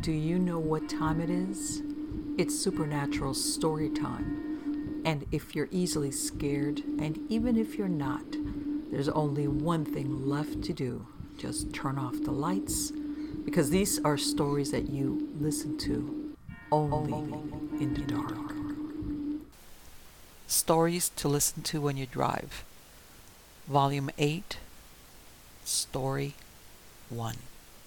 Do you know what time it is? It's supernatural story time. And if you're easily scared, and even if you're not, there's only one thing left to do. Just turn off the lights, because these are stories that you listen to only in the dark. Stories to Listen to When You Drive, Volume 8, Story 1.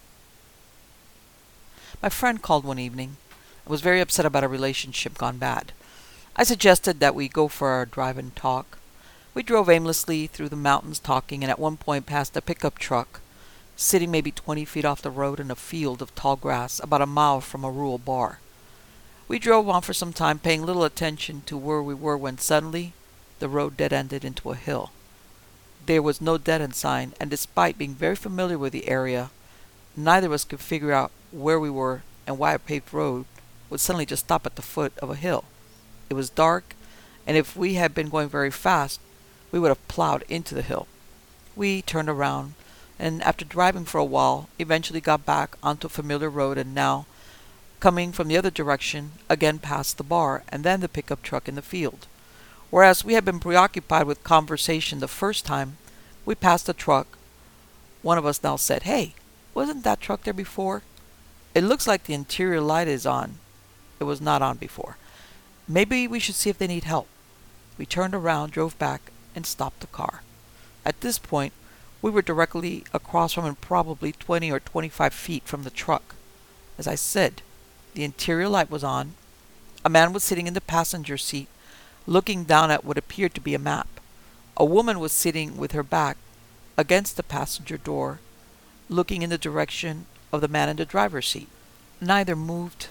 My friend called one evening and was very upset about a relationship gone bad. I suggested that we go for a drive and talk. We drove aimlessly through the mountains talking, and at one point passed a pickup truck sitting maybe 20 feet off the road in a field of tall grass about a mile from a rural bar. We drove on for some time, paying little attention to where we were, when suddenly the road dead-ended into a hill. There was no dead-end sign, and despite being very familiar with the area, neither of us could figure out where we were and why a paved road would suddenly just stop at the foot of a hill. It was dark, and if we had been going very fast, we would have plowed into the hill. We turned around, and after driving for a while, eventually got back onto a familiar road, and now, coming from the other direction, again passed the bar and then the pickup truck in the field. Whereas we had been preoccupied with conversation the first time we passed the truck, one of us now said, "Hey, wasn't that truck there before? It looks like the interior light is on. It was not on before. Maybe we should see if they need help." We turned around, drove back, and stopped the car. At this point, we were directly across from and probably 20 or 25 feet from the truck. As I said, the interior light was on. A man was sitting in the passenger seat, looking down at what appeared to be a map. A woman was sitting with her back against the passenger door, looking in the direction of the man in the driver's seat. Neither moved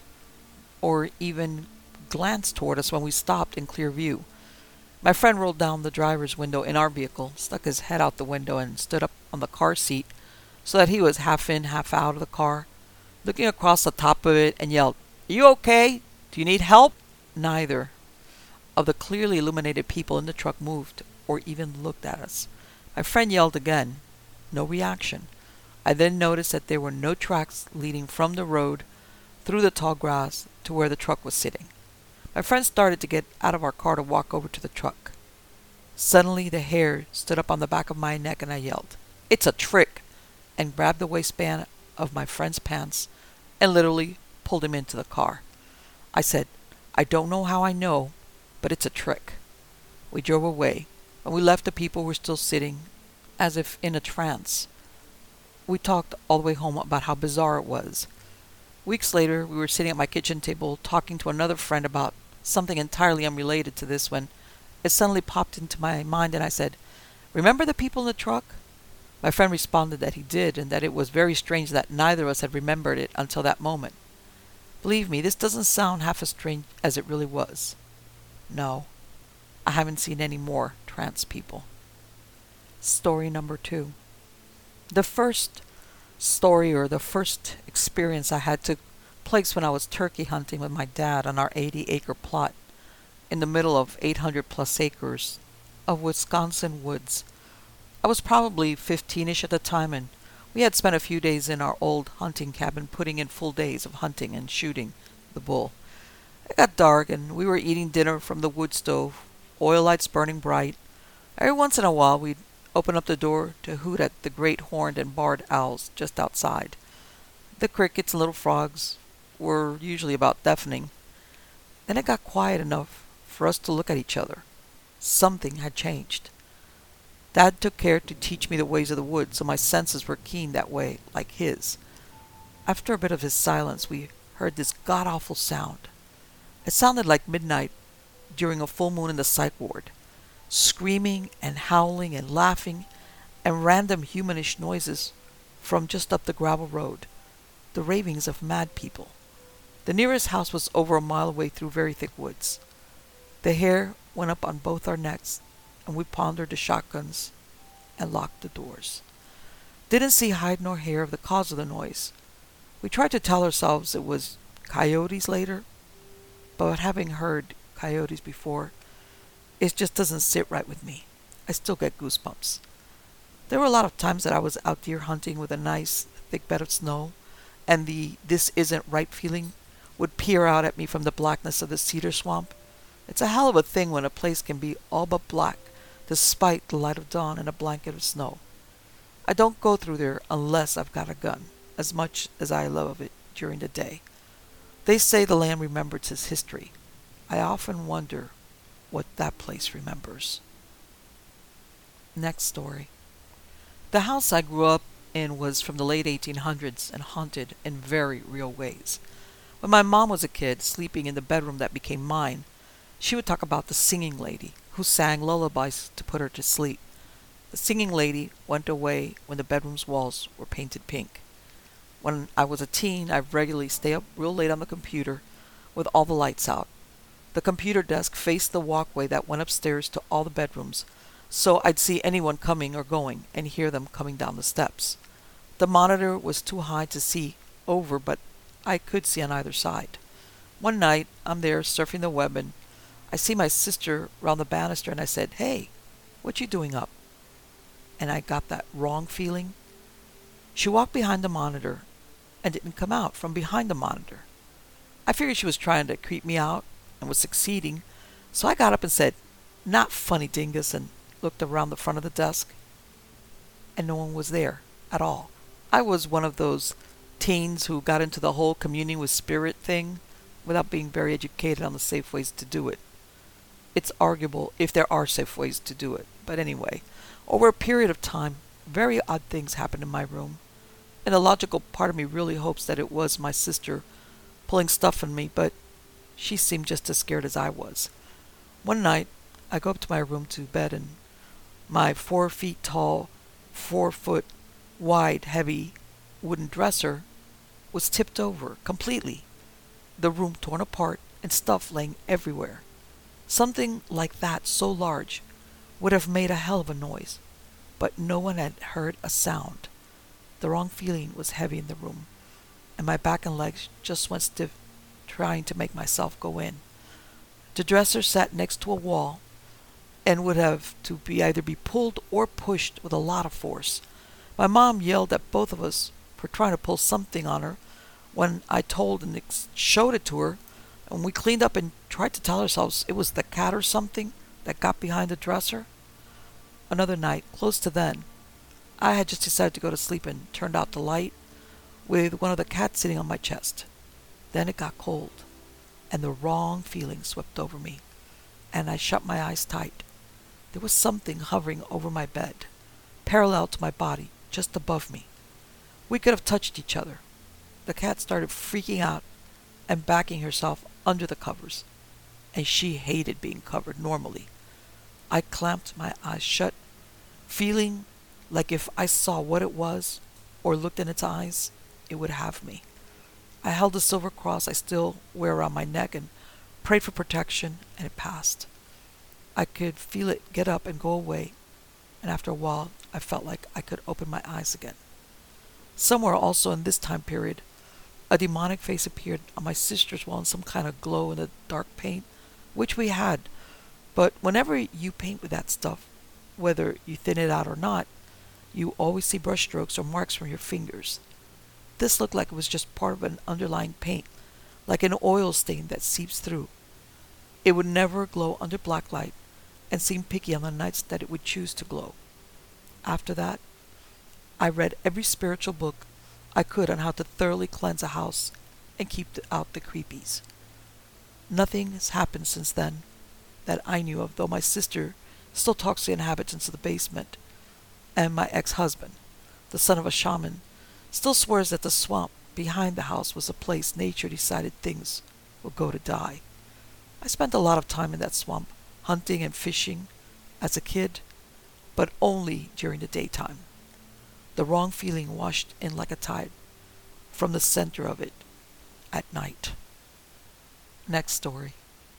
or even glanced toward us when we stopped in clear view. My friend rolled down the driver's window in our vehicle, stuck his head out the window, and stood up on the car seat so that he was half in, half out of the car, looking across the top of it, and yelled, "Are you okay? Do you need help?" Neither of the clearly illuminated people in the truck moved or even looked at us. My friend yelled again. No reaction. I then noticed that there were no tracks leading from the road through the tall grass to where the truck was sitting. My friend started to get out of our car to walk over to the truck. Suddenly the hair stood up on the back of my neck, and I yelled, "It's a trick!" and grabbed the waistband of my friend's pants and literally pulled him into the car. I said, "I don't know how I know, but it's a trick." We drove away. When we left, the people were still sitting as if in a trance. We talked all the way home about how bizarre it was. Weeks later, we were sitting at my kitchen table talking to another friend about something entirely unrelated to this, when it suddenly popped into my mind, and I said, "Remember the people in the truck?" My friend responded that he did, and that it was very strange that neither of us had remembered it until that moment. Believe me, this doesn't sound half as strange as it really was. No, I haven't seen any more trance people. Story number 2. The first story, or the first experience I had, took place when I was turkey hunting with my dad on our 80-acre plot in the middle of 800 plus acres of Wisconsin woods. I was probably 15-ish at the time, and we had spent a few days in our old hunting cabin putting in full days of hunting and shooting the bull. It got dark, and we were eating dinner from the wood stove, oil lights burning bright. Every once in a while we'd open up the door to hoot at the great horned and barred owls just outside. The crickets and little frogs were usually about deafening. Then it got quiet enough for us to look at each other. Something had changed. Dad took care to teach me the ways of the woods, so my senses were keen that way, like his. After a bit of his silence, we heard this god-awful sound. It sounded like midnight during a full moon in the psych ward. Screaming and howling and laughing and random humanish noises from just up the gravel road. The ravings of mad people. The nearest house was over a mile away through very thick woods. The hair went up on both our necks, and we pondered the shotguns and locked the doors. Didn't see hide nor hair of the cause of the noise. We tried to tell ourselves it was coyotes later, but having heard coyotes before, it just doesn't sit right with me. I still get goosebumps. There were a lot of times that I was out deer hunting with a nice, thick bed of snow, and the "this isn't right" feeling would peer out at me from the blackness of the cedar swamp. It's a hell of a thing when a place can be all but black, despite the light of dawn and a blanket of snow. I don't go through there unless I've got a gun, as much as I love it during the day. They say the land remembers its history. I often wonder what that place remembers. Next story. The house I grew up in was from the late 1800s and haunted in very real ways. When my mom was a kid, sleeping in the bedroom that became mine, she would talk about the singing lady who sang lullabies to put her to sleep. The singing lady went away when the bedroom's walls were painted pink. When I was a teen, I'd regularly stay up real late on the computer with all the lights out. The computer desk faced the walkway that went upstairs to all the bedrooms, so I'd see anyone coming or going and hear them coming down the steps. The monitor was too high to see over, but I could see on either side. One night, I'm there surfing the web and I see my sister round the banister and I said, "Hey, what you doing up?" And I got that wrong feeling. She walked behind the monitor and didn't come out from behind the monitor. I figured she was trying to creep me out and was succeeding, so I got up and said, "Not funny, dingus," and looked around the front of the desk, and no one was there at all. I was one of those teens who got into the whole communing with spirit thing without being very educated on the safe ways to do it. It's arguable if there are safe ways to do it, but anyway, over a period of time, very odd things happened in my room, and a logical part of me really hopes that it was my sister pulling stuff on me, but she seemed just as scared as I was. One night, I go up to my room to bed, and my 4 feet tall, 4 foot wide, heavy wooden dresser was tipped over completely, the room torn apart and stuff laying everywhere. Something like that so large would have made a hell of a noise, but no one had heard a sound. The wrong feeling was heavy in the room, and my back and legs just went stiff trying to make myself go in. The dresser sat next to a wall and would have to be either be pulled or pushed with a lot of force. My mom yelled at both of us for trying to pull something on her when I told and showed it to her, and we cleaned up and tried to tell ourselves it was the cat or something that got behind the dresser. Another night, close to then, I had just decided to go to sleep and turned out the light with one of the cats sitting on my chest. Then it got cold, and the wrong feeling swept over me, and I shut my eyes tight. There was something hovering over my bed, parallel to my body, just above me. We could have touched each other. The cat started freaking out and backing herself under the covers, and she hated being covered normally. I clamped my eyes shut, feeling like if I saw what it was or looked in its eyes, it would have me. I held the silver cross I still wear around my neck and prayed for protection, and it passed. I could feel it get up and go away, and after a while I felt like I could open my eyes again. Somewhere also in this time period, a demonic face appeared on my sister's wall in some kind of glow-in-the-dark paint, which we had. But whenever you paint with that stuff, whether you thin it out or not, you always see brushstrokes or marks from your fingers. This looked like it was just part of an underlying paint, like an oil stain that seeps through. It would never glow under black light and seem picky on the nights that it would choose to glow. After that, I read every spiritual book I could on how to thoroughly cleanse a house and keep out the creepies. Nothing has happened since then that I knew of, though my sister still talks to the inhabitants of the basement, and my ex-husband, the son of a shaman, still swears that the swamp behind the house was a place nature decided things would go to die. I spent a lot of time in that swamp, hunting and fishing as a kid, but only during the daytime. The wrong feeling washed in like a tide from the center of it at night. Next story.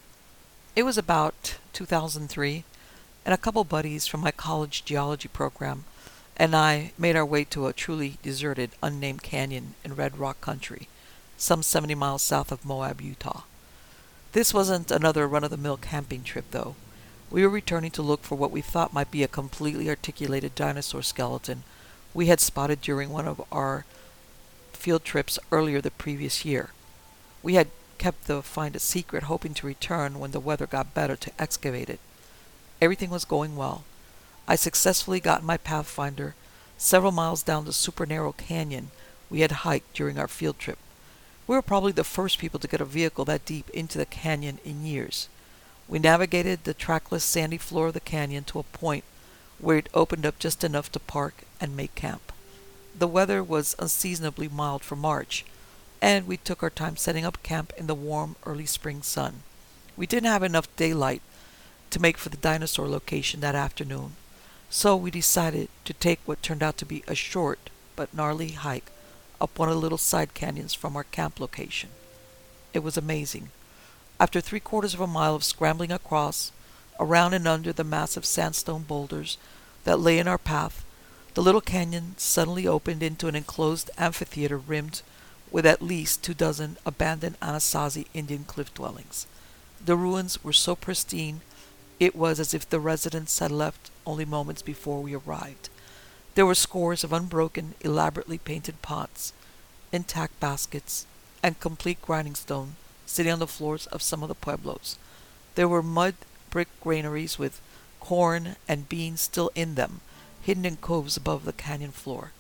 It was about 2003, and a couple buddies from my college geology program and I made our way to a truly deserted, unnamed canyon in Red Rock Country, some 70 miles south of Moab, Utah. This wasn't another run-of-the-mill camping trip, though. We were returning to look for what we thought might be a completely articulated dinosaur skeleton we had spotted during one of our field trips earlier the previous year. We had kept the find a secret, hoping to return when the weather got better to excavate it. Everything was going well. I successfully got my Pathfinder several miles down the super narrow canyon we had hiked during our field trip. We were probably the first people to get a vehicle that deep into the canyon in years. We navigated the trackless sandy floor of the canyon to a point where it opened up just enough to park and make camp. The weather was unseasonably mild for March, and we took our time setting up camp in the warm early spring sun. We didn't have enough daylight to make for the dinosaur location that afternoon, so we decided to take what turned out to be a short but gnarly hike up one of the little side canyons from our camp location. It was amazing. After 3/4 of a mile of scrambling across, around and under the massive sandstone boulders that lay in our path, the little canyon suddenly opened into an enclosed amphitheater rimmed with at least 24 abandoned Anasazi Indian cliff dwellings. The ruins were so pristine, it was as if the residents had left only moments before we arrived. There were scores of unbroken, elaborately painted pots, intact baskets, and complete grinding stone sitting on the floors of some of the pueblos. There were mud brick granaries with corn and beans still in them, hidden in coves above the canyon floor.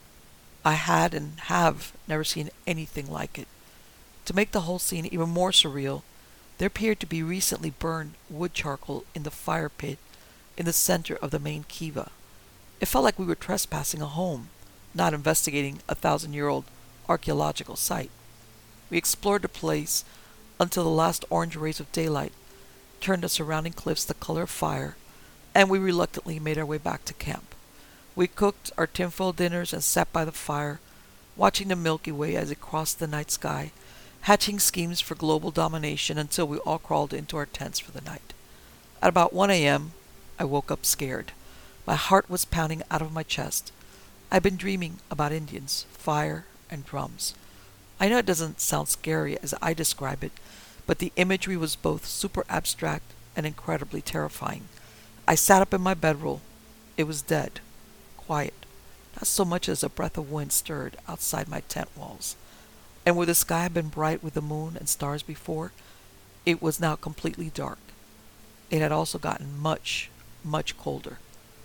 I had and have never seen anything like it. To make the whole scene even more surreal, there appeared to be recently burned wood charcoal in the fire pit in the center of the main kiva. It felt like we were trespassing a home, not investigating a 1,000-year-old archaeological site. We explored the place until the last orange rays of daylight turned the surrounding cliffs the color of fire, and we reluctantly made our way back to camp. We cooked our tinfoil dinners and sat by the fire, watching the Milky Way as it crossed the night sky, hatching schemes for global domination until we all crawled into our tents for the night. At about 1 a.m., I woke up scared. My heart was pounding out of my chest. I'd been dreaming about Indians, fire, and drums. I know it doesn't sound scary as I describe it, but the imagery was both super abstract and incredibly terrifying. I sat up in my bedroll. It was dead, quiet. Not so much as a breath of wind stirred outside my tent walls. And where the sky had been bright with the moon and stars before, it was now completely dark. It had also gotten much, much colder.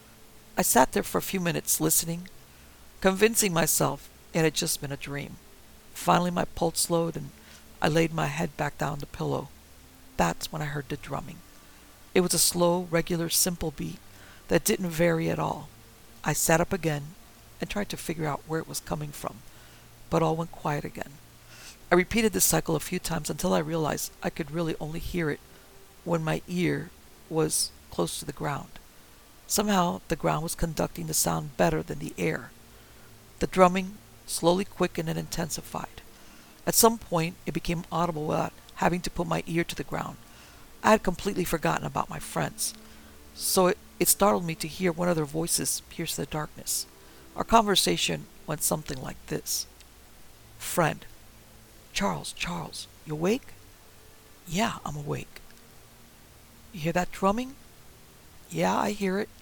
I sat there for a few minutes listening, convincing myself it had just been a dream. Finally my pulse slowed and I laid my head back down on the pillow. That's when I heard the drumming. It was a slow, regular, simple beat that didn't vary at all. I sat up again and tried to figure out where it was coming from, but all went quiet again. I repeated this cycle a few times until I realized I could really only hear it when my ear was close to the ground. Somehow the ground was conducting the sound better than the air. The drumming slowly quickened and intensified. At some point it became audible without having to put my ear to the ground. I had completely forgotten about my friends, so it startled me to hear one of their voices pierce the darkness. Our conversation went something like this. Friend. Charles, you awake? Yeah, I'm awake. You hear that drumming? Yeah, I hear it.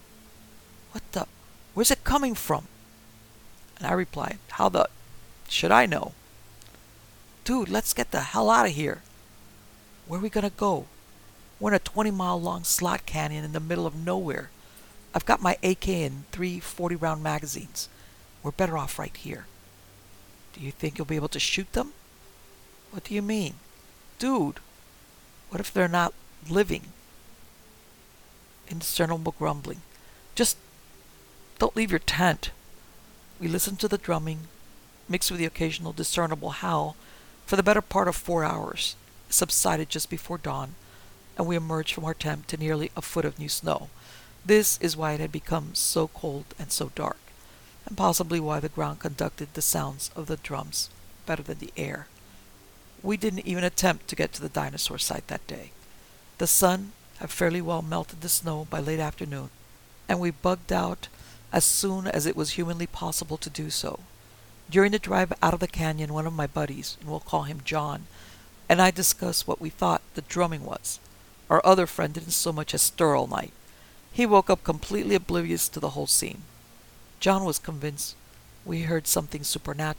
Where's it coming from? And I replied, how the should I know? Dude, let's get the hell out of here. Where are we gonna go? We're in a 20-mile long slot canyon in the middle of nowhere. I've got my AK and 3 40-round magazines. We're better off right here. Do you think you'll be able to shoot them? What do you mean? Dude, what if they're not living? Indiscernible grumbling. Just don't leave your tent. We listened to the drumming, mixed with the occasional discernible howl, for the better part of 4 hours. It subsided just before dawn, and we emerged from our tent to nearly a foot of new snow. This is why it had become so cold and so dark, and possibly why the ground conducted the sounds of the drums better than the air. We didn't even attempt to get to the dinosaur site that day. The sun had fairly well melted the snow by late afternoon, and we bugged out as soon as it was humanly possible to do so. During the drive out of the canyon, one of my buddies, and we'll call him John, and I discussed what we thought the drumming was. Our other friend didn't so much as stir all night. He woke up completely oblivious to the whole scene. John was convinced we heard something supernatural.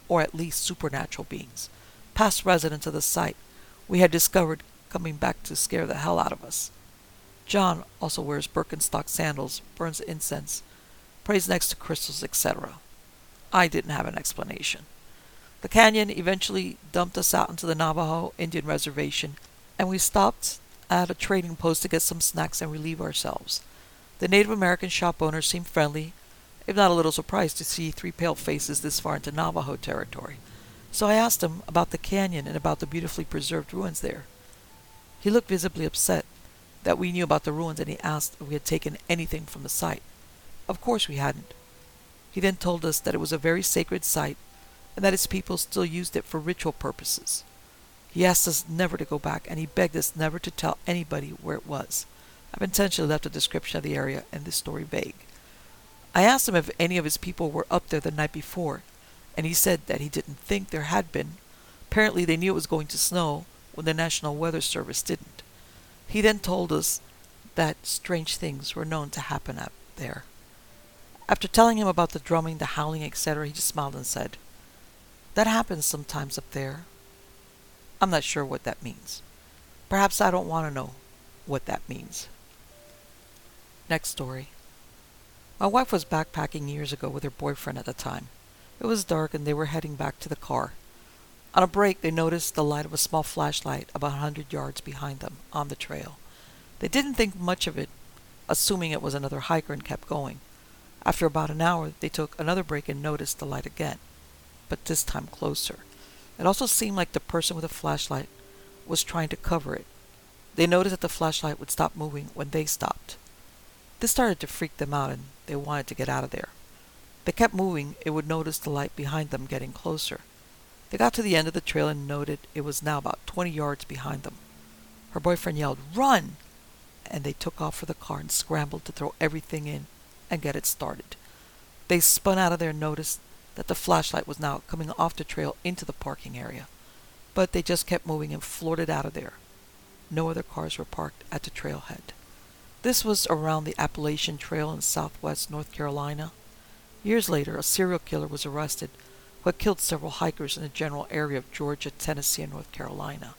or at least supernatural beings, past residents of the site we had discovered coming back to scare the hell out of us. John also wears Birkenstock sandals, burns incense, prays next to crystals, etc. I didn't have an explanation. The canyon eventually dumped us out into the Navajo Indian reservation, and we stopped at a trading post to get some snacks and relieve ourselves. The Native American shop owner seemed friendly, if not a little surprised to see three pale faces this far into Navajo territory. So I asked him about the canyon and about the beautifully preserved ruins there. He looked visibly upset that we knew about the ruins, and he asked if we had taken anything from the site. Of course we hadn't. He then told us that it was a very sacred site and that its people still used it for ritual purposes. He asked us never to go back, and he begged us never to tell anybody where it was. I've intentionally left a description of the area and this story vague. I asked him if any of his people were up there the night before, and he said that he didn't think there had been. Apparently they knew it was going to snow when the National Weather Service didn't. He then told us that strange things were known to happen up there. After telling him about the drumming, the howling, etc., he just smiled and said, "That happens sometimes up there." I'm not sure what that means. Perhaps I don't want to know what that means. Next story. My wife was backpacking years ago with her boyfriend at the time. It was dark and they were heading back to the car. On a break, they noticed the light of a small flashlight about 100 yards behind them on the trail. They didn't think much of it, assuming it was another hiker, and kept going. After about an hour, they took another break and noticed the light again, but this time closer. It also seemed like the person with the flashlight was trying to cover it. They noticed that the flashlight would stop moving when they stopped. This started to freak them out, and they wanted to get out of there. They kept moving, it would notice the light behind them getting closer. They got to the end of the trail and noted it was now about 20 yards behind them. Her boyfriend yelled, "Run!" And they took off for the car and scrambled to throw everything in and get it started. They spun out of there and noticed that the flashlight was now coming off the trail into the parking area. But they just kept moving and floored it out of there. No other cars were parked at the trailhead. This was around the Appalachian Trail in southwest North Carolina. Years later, a serial killer was arrested who had killed several hikers in the general area of Georgia, Tennessee, and North Carolina.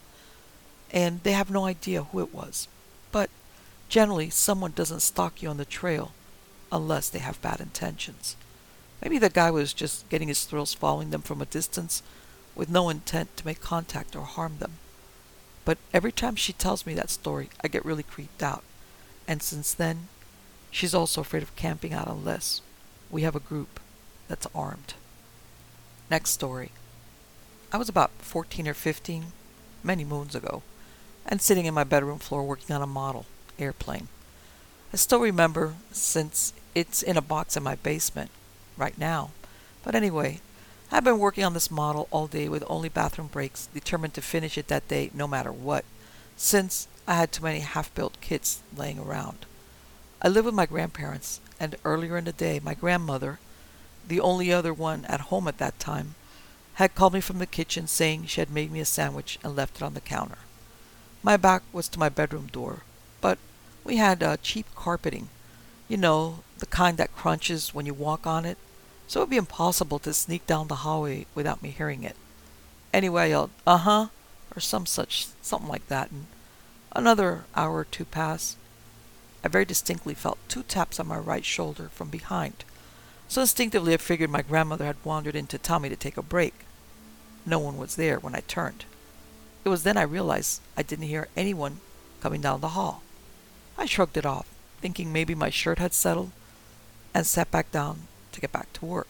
And they have no idea who it was. But generally, someone doesn't stalk you on the trail unless they have bad intentions. Maybe the guy was just getting his thrills following them from a distance with no intent to make contact or harm them. But every time she tells me that story, I get really creeped out. And since then, she's also afraid of camping out unless we have a group that's armed. Next story. I was about 14 or 15, many moons ago, and sitting in my bedroom floor working on a model airplane. I still remember, since it's in a box in my basement right now. But anyway, I've been working on this model all day with only bathroom breaks, determined to finish it that day no matter what, since I had too many half-built kits laying around. I live with my grandparents, and earlier in the day, my grandmother, the only other one at home at that time, had called me from the kitchen saying she had made me a sandwich and left it on the counter. My back was to my bedroom door, but we had cheap carpeting, you know, the kind that crunches when you walk on it, so it would be impossible to sneak down the hallway without me hearing it. Anyway, I yelled, "Uh-huh," or something like that, and another hour or two passed. I very distinctly felt 2 taps on my right shoulder from behind, so instinctively I figured my grandmother had wandered in to tell me to take a break. No one was there when I turned. It was then I realized I didn't hear anyone coming down the hall. I shrugged it off, thinking maybe my shirt had settled, and sat back down to get back to work.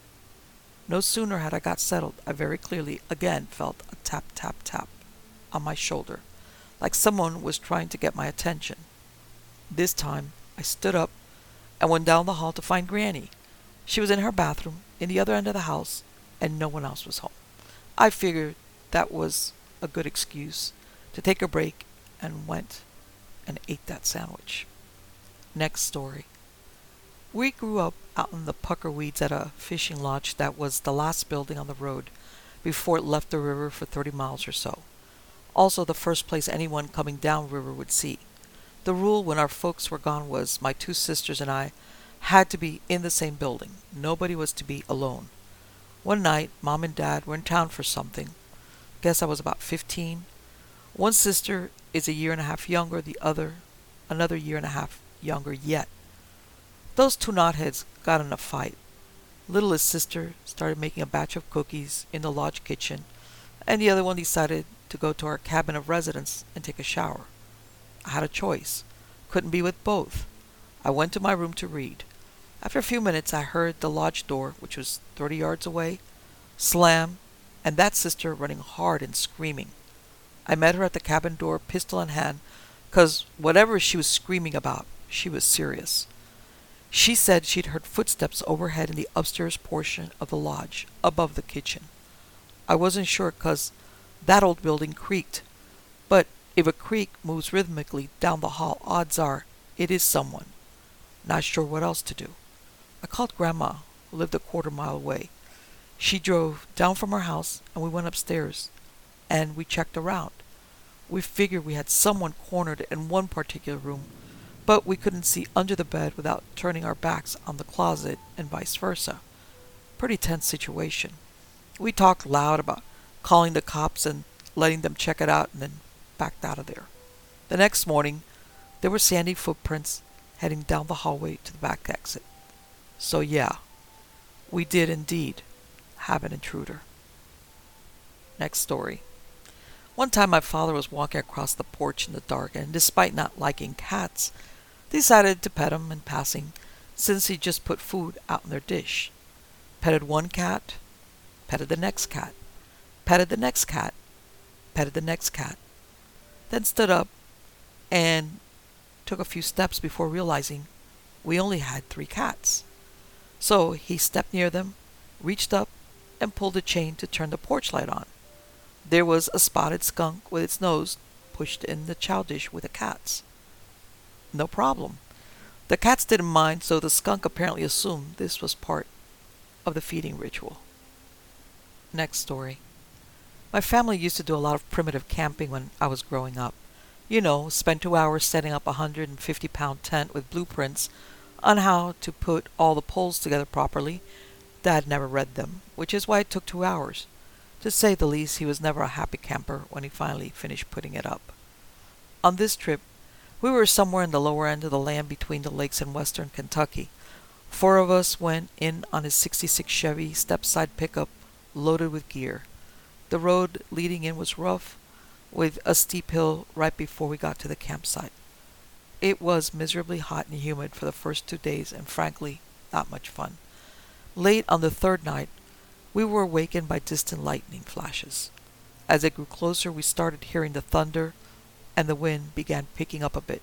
No sooner had I got settled, I very clearly again felt a tap, tap, tap on my shoulder, like someone was trying to get my attention. This time, I stood up and went down the hall to find Granny. She was in her bathroom in the other end of the house, and no one else was home. I figured that was a good excuse to take a break and went and ate that sandwich. Next story. We grew up out in the pucker weeds at a fishing lodge that was the last building on the road before it left the river for 30 miles or so. Also the first place anyone coming down river would see. The rule when our folks were gone was my 2 sisters and I had to be in the same building. Nobody was to be alone. One night, Mom and Dad were in town for something. Guess I was about 15. One sister is a year and a half younger, the other another year and a half younger yet. Those two knotheads got in a fight. Littlest sister started making a batch of cookies in the lodge kitchen, and the other one decided to go to our cabin of residence and take a shower. I had a choice. Couldn't be with both. I went to my room to read. After a few minutes, I heard the lodge door, which was 30 yards away, slam, and that sister running hard and screaming. I met her at the cabin door, pistol in hand, 'cause whatever she was screaming about, she was serious. She said she'd heard footsteps overhead in the upstairs portion of the lodge, above the kitchen. I wasn't sure 'cause that old building creaked, but if a creak moves rhythmically down the hall, odds are it is someone. Not sure what else to do. I called Grandma, who lived a quarter-mile away. She drove down from her house, and we went upstairs, and we checked around. We figured we had someone cornered in one particular room, but we couldn't see under the bed without turning our backs on the closet and vice versa. Pretty tense situation. We talked loud about calling the cops and letting them check it out and then backed out of there. The next morning, there were sandy footprints heading down the hallway to the back exit. So yeah, we did indeed have an intruder. Next story. One time my father was walking across the porch in the dark and, despite not liking cats, decided to pet him in passing since he just put food out in their dish. Petted one cat, petted the next cat, petted the next cat, petted the next cat, then stood up and took a few steps before realizing we only had 3 cats. So he stepped near them, reached up, and pulled the chain to turn the porch light on. There was a spotted skunk with its nose pushed in the chow dish with the cats. No problem. The cats didn't mind, so the skunk apparently assumed this was part of the feeding ritual. Next story. My family used to do a lot of primitive camping when I was growing up. You know, spend 2 hours setting up a 150-pound tent with blueprints on how to put all the poles together properly. Dad never read them, which is why it took 2 hours. To say the least, he was never a happy camper when he finally finished putting it up. On this trip, we were somewhere in the lower end of the land between the lakes in western Kentucky. 4 of us went in on his '66 Chevy step-side pickup loaded with gear. The road leading in was rough, with a steep hill right before we got to the campsite. It was miserably hot and humid for the first 2 days, and frankly, not much fun. Late on the 3rd night, we were awakened by distant lightning flashes. As it grew closer, we started hearing the thunder, and the wind began picking up a bit.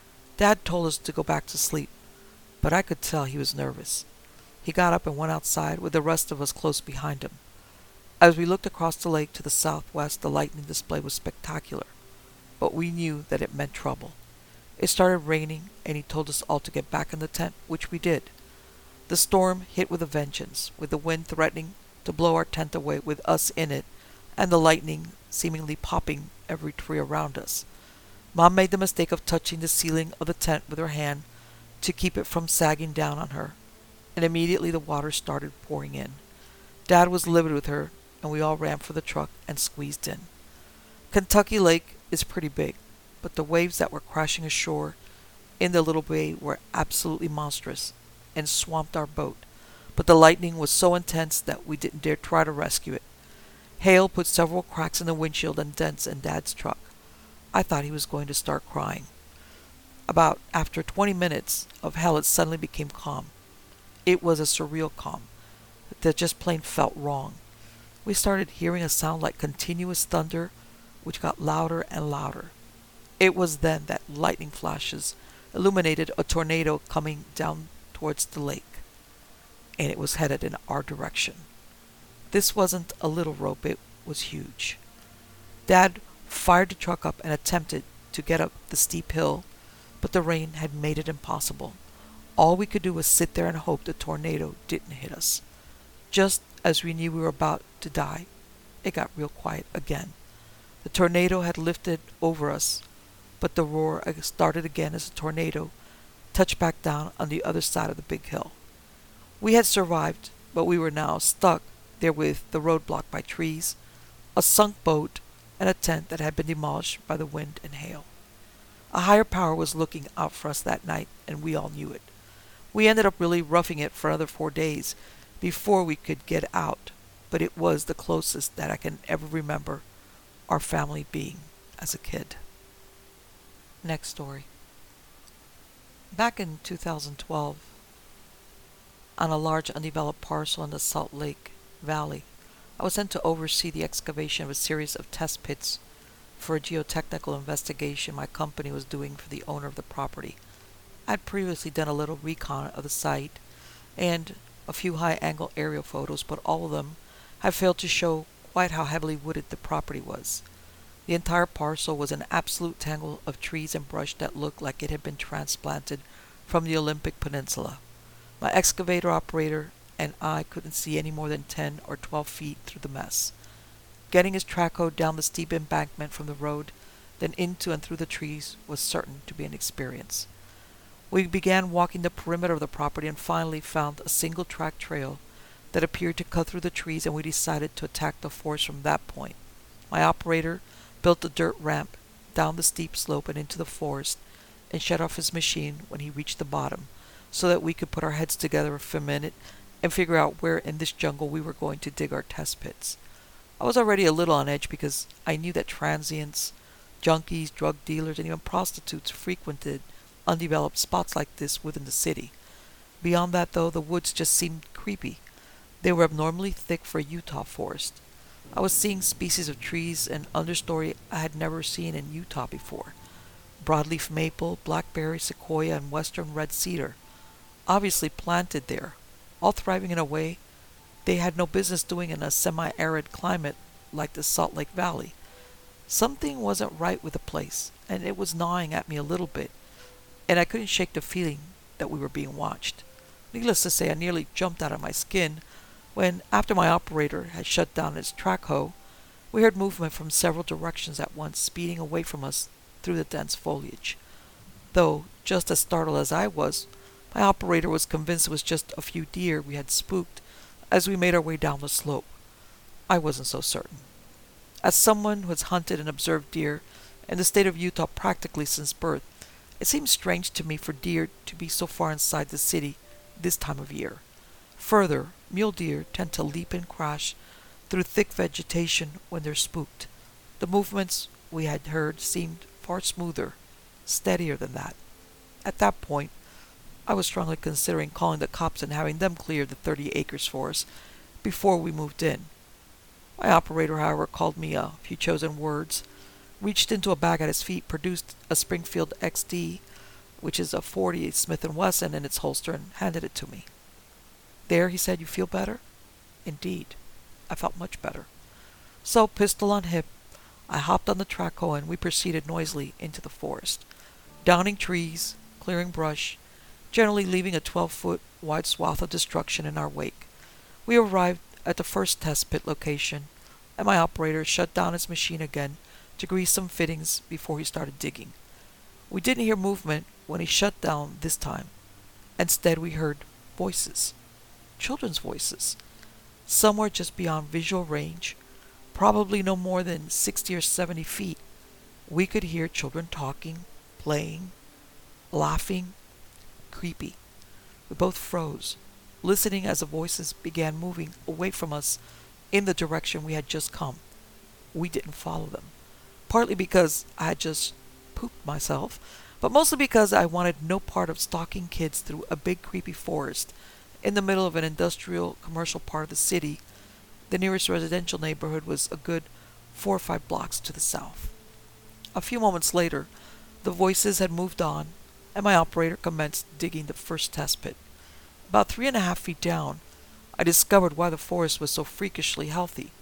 Dad told us to go back to sleep, but I could tell he was nervous. He got up and went outside with the rest of us close behind him. As we looked across the lake to the southwest, the lightning display was spectacular, but we knew that it meant trouble. It started raining, and he told us all to get back in the tent, which we did. The storm hit with a vengeance, with the wind threatening to blow our tent away with us in it, and the lightning seemingly popping every tree around us. Mom made the mistake of touching the ceiling of the tent with her hand to keep it from sagging down on her, and immediately the water started pouring in. Dad was livid with her, and we all ran for the truck and squeezed in. Kentucky Lake is pretty big, but the waves that were crashing ashore in the little bay were absolutely monstrous and swamped our boat, but the lightning was so intense that we didn't dare try to rescue it. Hail put several cracks in the windshield and dents in Dad's truck. I thought he was going to start crying. About after 20 minutes of hell, it suddenly became calm. It was a surreal calm that just plain felt wrong. We started hearing a sound like continuous thunder, which got louder and louder. It was then that lightning flashes illuminated a tornado coming down towards the lake, and it was headed in our direction. This wasn't a little rope, it was huge. Dad fired the truck up and attempted to get up the steep hill, but the rain had made it impossible. All we could do was sit there and hope the tornado didn't hit us. Just as we knew we were about to die, it got real quiet again. The tornado had lifted over us, but the roar started again as the tornado touched back down on the other side of the big hill. We had survived, but we were now stuck therewith the road blocked by trees, a sunk boat, and a tent that had been demolished by the wind and hail. A higher power was looking out for us that night, and we all knew it. We ended up really roughing it for another 4 days before we could get out, but it was the closest that I can ever remember our family being as a kid. Next story. Back in 2012, on a large undeveloped parcel in the Salt Lake Valley, I was sent to oversee the excavation of a series of test pits for a geotechnical investigation my company was doing for the owner of the property. I had previously done a little recon of the site and a few high-angle aerial photos, but all of them had failed to show quite how heavily wooded the property was. The entire parcel was an absolute tangle of trees and brush that looked like it had been transplanted from the Olympic Peninsula. My excavator operator and I couldn't see any more than 10 or 12 feet through the mess. Getting his track hoe down the steep embankment from the road, then into and through the trees, was certain to be an experience. We began walking the perimeter of the property and finally found a single track trail that appeared to cut through the trees, and we decided to attack the forest from that point. My operator built a dirt ramp down the steep slope and into the forest and shut off his machine when he reached the bottom, so that we could put our heads together for a minute and figure out where in this jungle we were going to dig our test pits. I was already a little on edge because I knew that transients, junkies, drug dealers, and even prostitutes frequented undeveloped spots like this within the city. Beyond that, though, the woods just seemed creepy. They were abnormally thick for a Utah forest. I was seeing species of trees and understory I had never seen in Utah before. Broadleaf maple, blackberry, sequoia, and western red cedar, obviously planted there, all thriving in a way they had no business doing in a semi-arid climate like the Salt Lake Valley. Something wasn't right with the place, and it was gnawing at me a little bit, and I couldn't shake the feeling that we were being watched. Needless to say, I nearly jumped out of my skin when, after my operator had shut down his track hoe, we heard movement from several directions at once, speeding away from us through the dense foliage. Though, just as startled as I was, my operator was convinced it was just a few deer we had spooked as we made our way down the slope. I wasn't so certain. As someone who has hunted and observed deer in the state of Utah practically since birth, it seemed strange to me for deer to be so far inside the city this time of year. Further, mule deer tend to leap and crash through thick vegetation when they're spooked. The movements we had heard seemed far smoother, steadier than that. At that point, I was strongly considering calling the cops and having them clear the 30 acres for us before we moved in. My operator, however, called me a few chosen words, reached into a bag at his feet, produced a Springfield XD, which is a .40 Smith & Wesson, in its holster, and handed it to me. "There," he said, "you feel better?" Indeed, I felt much better. So, pistol on hip, I hopped on the track hoe and we proceeded noisily into the forest, downing trees, clearing brush, generally leaving a 12-foot wide swath of destruction in our wake. We arrived at the first test pit location, and my operator shut down his machine again to grease some fittings before he started digging. We didn't hear movement when he shut down this time. Instead, we heard voices. Children's voices. Somewhere just beyond visual range, probably no more than 60 or 70 feet, we could hear children talking, playing, laughing. Creepy. We both froze, listening as the voices began moving away from us in the direction we had just come. We didn't follow them, partly because I had just pooped myself, but mostly because I wanted no part of stalking kids through a big creepy forest in the middle of an industrial commercial part of the city. The nearest residential neighborhood was a good 4 or 5 blocks to the south. A few moments later, the voices had moved on, and my operator commenced digging the first test pit. About 3.5 feet down, I discovered why the forest was so freakishly healthy.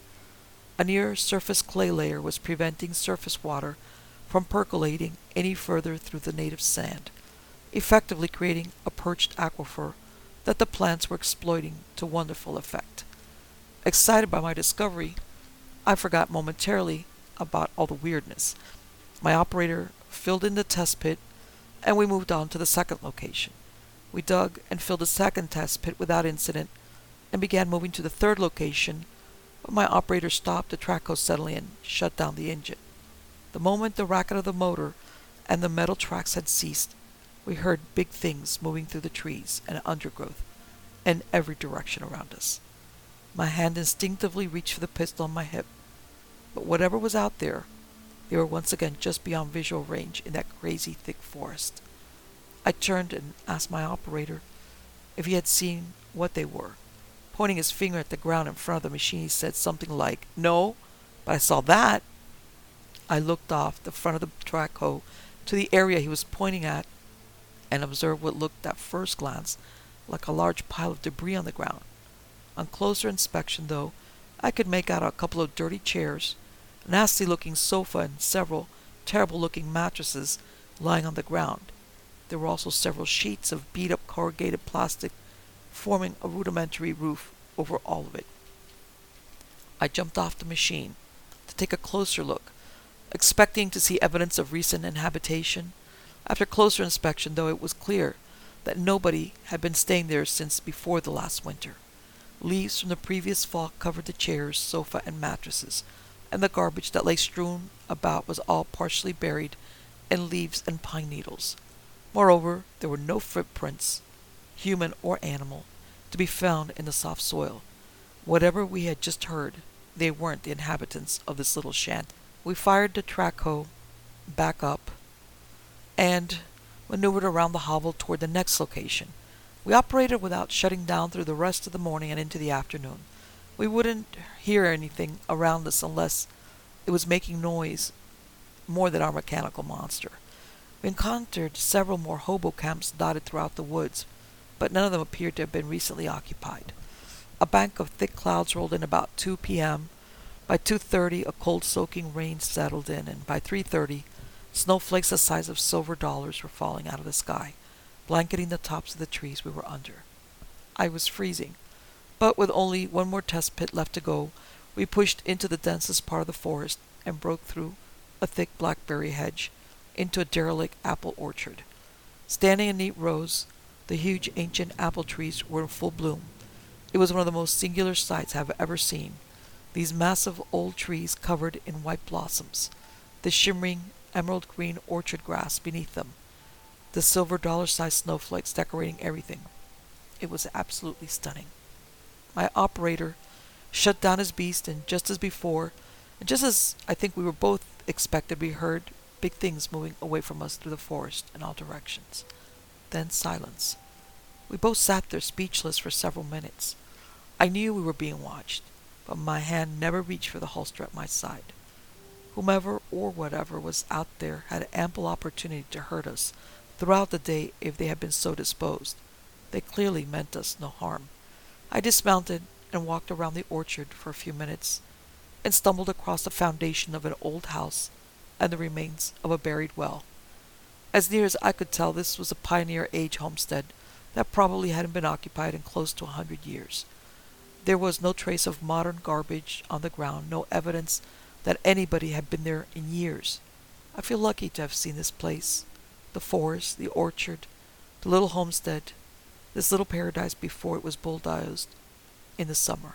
A near-surface clay layer was preventing surface water from percolating any further through the native sand, effectively creating a perched aquifer that the plants were exploiting to wonderful effect. Excited by my discovery, I forgot momentarily about all the weirdness. My operator filled in the test pit, and we moved on to the second location. We dug and filled the second test pit without incident, and began moving to the third location, but my operator stopped the track host suddenly and shut down the engine. The moment the racket of the motor and the metal tracks had ceased, we heard big things moving through the trees and undergrowth in every direction around us. My hand instinctively reached for the pistol on my hip, but whatever was out there, they were once again just beyond visual range in that crazy thick forest. I turned and asked my operator if he had seen what they were. Pointing his finger at the ground in front of the machine, he said something like, "No, but I saw that." I looked off the front of the track hoe to the area he was pointing at and observed what looked at first glance like a large pile of debris on the ground. On closer inspection, though, I could make out a couple of dirty chairs, a nasty-looking sofa, and several terrible-looking mattresses lying on the ground. There were also several sheets of beat-up corrugated plastic forming a rudimentary roof over all of it. I jumped off the machine to take a closer look, expecting to see evidence of recent inhabitation. After closer inspection, though, it was clear that nobody had been staying there since before the last winter. Leaves from the previous fall covered the chairs, sofa, and mattresses, and the garbage that lay strewn about was all partially buried in leaves and pine needles. Moreover, there were no footprints, human or animal, to be found in the soft soil. Whatever we had just heard, they weren't the inhabitants of this little shanty. We fired the track hoe back up and maneuvered around the hovel toward the next location. We operated without shutting down through the rest of the morning and into the afternoon. We wouldn't hear anything around us unless it was making noise more than our mechanical monster. We encountered several more hobo camps dotted throughout the woods, but none of them appeared to have been recently occupied. A bank of thick clouds rolled in about 2 p.m. By 2:30, a cold-soaking rain settled in, and by 3:30, snowflakes the size of silver dollars were falling out of the sky, blanketing the tops of the trees we were under. I was freezing, but with only one more test pit left to go, we pushed into the densest part of the forest and broke through a thick blackberry hedge into a derelict apple orchard. Standing in neat rows, the huge ancient apple trees were in full bloom. It was one of the most singular sights I have ever seen. These massive old trees covered in white blossoms, the shimmering emerald green orchard grass beneath them, the silver dollar-sized snowflakes decorating everything. It was absolutely stunning. My operator shut down his beast, and just as before, and just as I think we were both expected, we heard big things moving away from us through the forest in all directions. Then silence. We both sat there speechless for several minutes. I knew we were being watched, but my hand never reached for the holster at my side. Whomever or whatever was out there had ample opportunity to hurt us throughout the day if they had been so disposed. They clearly meant us no harm. I dismounted and walked around the orchard for a few minutes and stumbled across the foundation of an old house and the remains of a buried well. As near as I could tell, this was a pioneer-age homestead that probably hadn't been occupied in close to 100 years. There was no trace of modern garbage on the ground, no evidence that anybody had been there in years. I feel lucky to have seen this place, the forest, the orchard, the little homestead, this little paradise before it was bulldozed in the summer.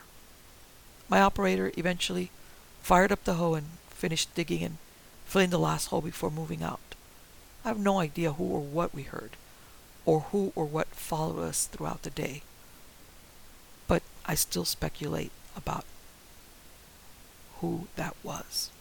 My operator eventually fired up the hoe and finished digging and filling the last hole before moving out. I have no idea who or what we heard, or who or what followed us throughout the day, but I still speculate about who that was.